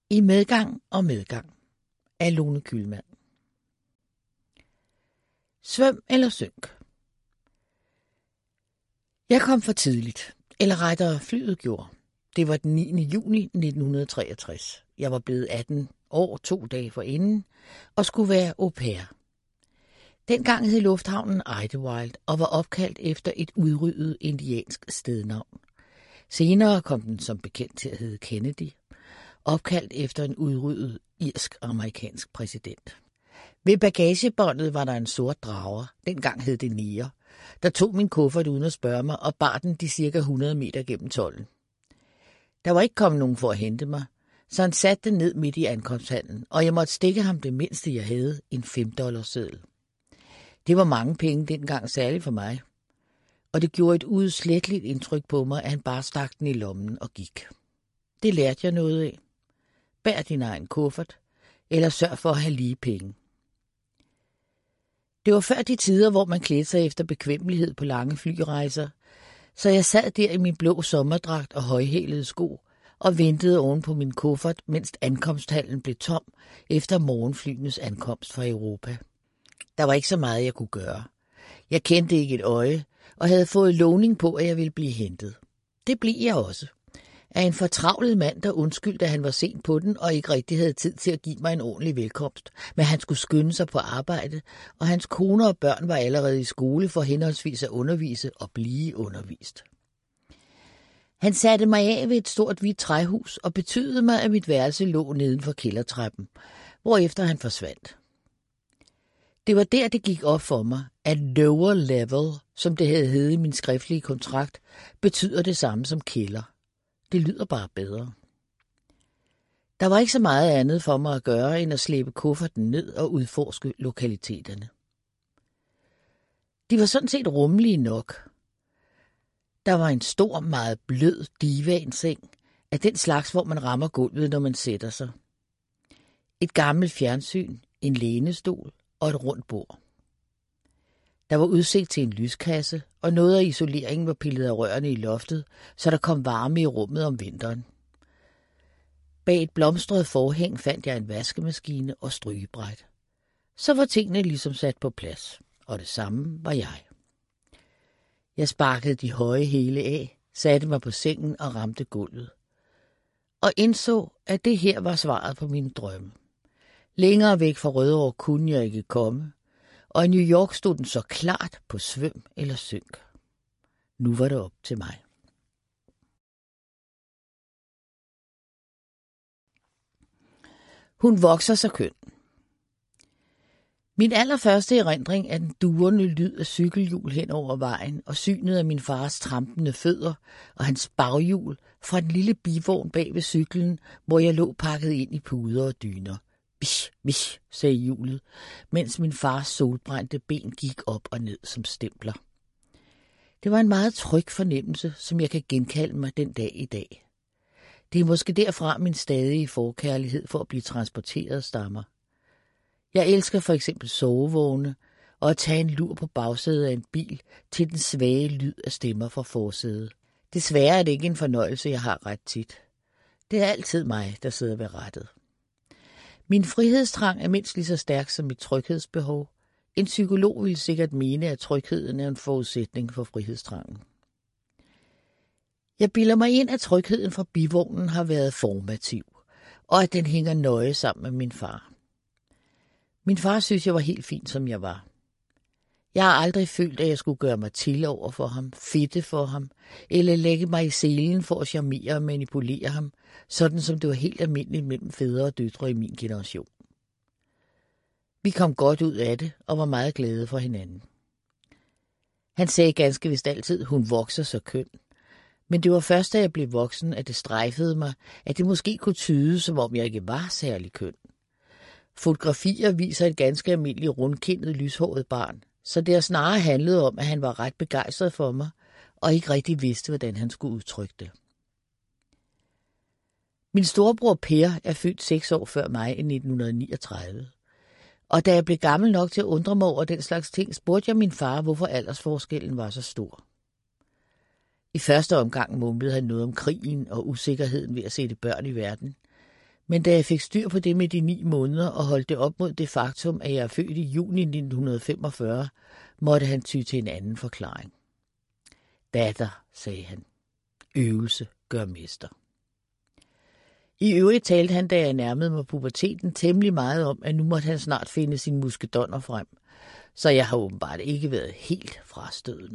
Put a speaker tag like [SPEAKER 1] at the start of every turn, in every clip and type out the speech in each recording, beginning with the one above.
[SPEAKER 1] I medgang og medgang af Lone Kühlmann. Svøm eller synk? Jeg kom for tidligt, eller rettere flyet gjorde. Det var den 9. juni 1963. Jeg var blevet 18 år 2 dage forinden og skulle være au pair. Dengang hed lufthavnen Idlewild og var opkaldt efter et udryddet indiansk stednavn. Senere kom den som bekendt til at hedde Kennedy, opkaldt efter en udryddet irsk-amerikansk præsident. Ved bagagebåndet var der en sort drager, dengang hed det Niger, der tog min kuffert uden at spørge mig og bar den de cirka 100 meter gennem tolden. Der var ikke kommet nogen for at hente mig, så han satte den ned midt i ankomsthallen, og jeg måtte stikke ham det mindste, jeg havde, en $5-seddel. Det var mange penge dengang, særligt for mig, og det gjorde et udsletteligt indtryk på mig, at han bare stak den i lommen og gik. Det lærte jeg noget af. Bær din egen kuffert, eller sørg for at have lige penge. Det var før de tider, hvor man klædte sig efter bekvemmelighed på lange flyrejser, så jeg sad der i min blå sommerdragt og højhælede sko og ventede oven på min kuffert, mens ankomsthallen blev tom efter morgenflyenes ankomst fra Europa. Der var ikke så meget, jeg kunne gøre. Jeg kendte ikke et øje og havde fået lovning på, at jeg ville blive hentet. Det blev jeg også. Af en fortravlet mand, der undskyldte, at han var sent på den og ikke rigtig havde tid til at give mig en ordentlig velkomst. Men han skulle skynde sig på arbejde, og hans kone og børn var allerede i skole for henholdsvis at undervise og blive undervist. Han satte mig af ved et stort hvidt træhus og betydede mig, at mit værelse lå neden for kældertrappen, hvorefter han forsvandt. Det var der, det gik op for mig, at lower level, som det havde heddet i min skriftlige kontrakt, betyder det samme som kælder. Det lyder bare bedre. Der var ikke så meget andet for mig at gøre, end at slæbe kufferten ned og udforske lokaliteterne. De var sådan set rummelige nok. Der var en stor, meget blød divanseng af den slags, hvor man rammer gulvet, når man sætter sig. Et gammelt fjernsyn, en lænestol og et rundt bord. Der var udsigt til en lyskasse, og noget af isoleringen var pillet af rørene i loftet, så der kom varme i rummet om vinteren. Bag et blomstret forhæng fandt jeg en vaskemaskine og strygebræt. Så var tingene ligesom sat på plads, og det samme var jeg. Jeg sparkede de høje hæle af, satte mig på sengen og ramte gulvet. Og indså, at det her var svaret på mine drømme. Længere væk fra Rødovre kunne jeg ikke komme, og i New York stod den så klart på svøm eller synk. Nu var det op til mig. Hun vokser så køn. Min allerførste erindring er den durende lyd af cykelhjul hen over vejen og synet af min fars trampende fødder og hans baghjul fra den lille bivogn bag ved cyklen, hvor jeg lå pakket ind i puder og dyner. Bish, bish, sagde hjulet, mens min fars solbrændte ben gik op og ned som stempler. Det var en meget tryg fornemmelse, som jeg kan genkalde mig den dag i dag. Det er måske derfra min stadige forkærlighed for at blive transporteret stammer. Jeg elsker for eksempel sovevogne og at tage en lur på bagsædet af en bil til den svage lyd af stemmer fra forsædet. Desværre er det ikke en fornøjelse, jeg har ret tit. Det er altid mig, der sidder ved rattet. Min frihedstrang er mindst lige så stærk som mit tryghedsbehov. En psykolog vil sikkert mene, at trygheden er en forudsætning for frihedstrangen. Jeg bilder mig ind, at trygheden fra bivognen har været formativ, og at den hænger nøje sammen med min far. Min far synes, jeg var helt fin, som jeg var. Jeg har aldrig følt, at jeg skulle gøre mig til over for ham, fedte for ham, eller lægge mig i selen for at charmere og manipulere ham, sådan som det var helt almindeligt mellem fædre og døtre i min generation. Vi kom godt ud af det og var meget glade for hinanden. Han sagde ganske vist altid, hun vokser så køn. Men det var først, da jeg blev voksen, at det strejfede mig, at det måske kunne tyde, som om jeg ikke var særlig køn. Fotografier viser et ganske almindeligt rundkindet, lyshåret barn, så det har snarere handlet om, at han var ret begejstret for mig, og ikke rigtig vidste, hvordan han skulle udtrykke det. Min storebror Per er født 6 år før mig i 1939. Og da jeg blev gammel nok til at undre mig over den slags ting, spurgte jeg min far, hvorfor aldersforskellen var så stor. I første omgang mumlede han noget om krigen og usikkerheden ved at sætte børn i verden. Men da jeg fik styr på det med de 9 måneder og holdt det op mod det faktum, at jeg er født i juni 1945, måtte han ty til en anden forklaring. Datter, sagde han. Øvelse gør mester. I øvrigt talte han, da jeg nærmede mig puberteten, temmelig meget om, at nu måtte han snart finde sine muskedonner frem, så jeg har åbenbart ikke været helt frastødende.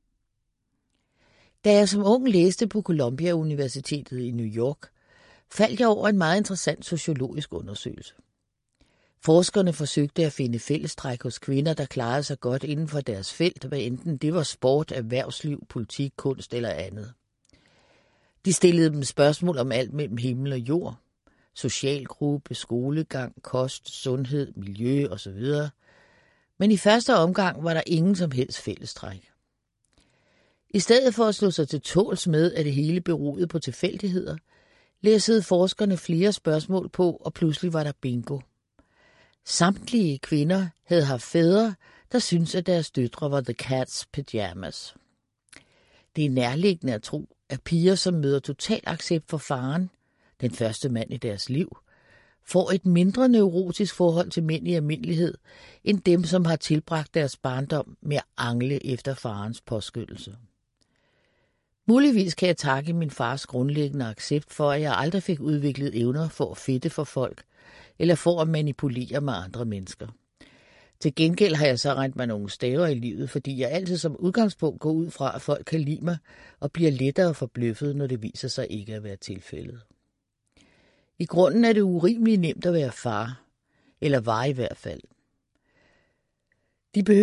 [SPEAKER 1] Da jeg som ung læste på Columbia Universitetet i New York, faldt jeg over en meget interessant sociologisk undersøgelse. Forskerne forsøgte at finde fællestræk hos kvinder, der klarede sig godt inden for deres felt, hvad enten det var sport, erhvervsliv, politik, kunst eller andet. De stillede dem spørgsmål om alt mellem himmel og jord, socialgruppe, skolegang, kost, sundhed, miljø osv. Men i første omgang var der ingen som helst fællestræk. I stedet for at slå sig til tåls med, at det hele beroede på tilfældigheder, læssede forskerne flere spørgsmål på, og pludselig var der bingo. Samtlige kvinder havde haft fædre, der syntes, at deres døtre var the cat's pajamas. Det er nærliggende at tro, at piger, som møder total accept for faren, den første mand i deres liv, får et mindre neurotisk forhold til mænd i almindelighed, end dem, som har tilbragt deres barndom med at angle efter farens påskyndelse. Muligvis kan jeg takke min fars grundlæggende accept for, at jeg aldrig fik udviklet evner for at fedte for folk, eller for at manipulere med andre mennesker. Til gengæld har jeg så regnet mig nogle staver i livet, fordi jeg altid som udgangspunkt går ud fra, at folk kan lide mig og bliver lettere forbløffet, når det viser sig ikke at være tilfældet. I grunden er det urimeligt nemt at være far, eller var i hvert fald. De behøver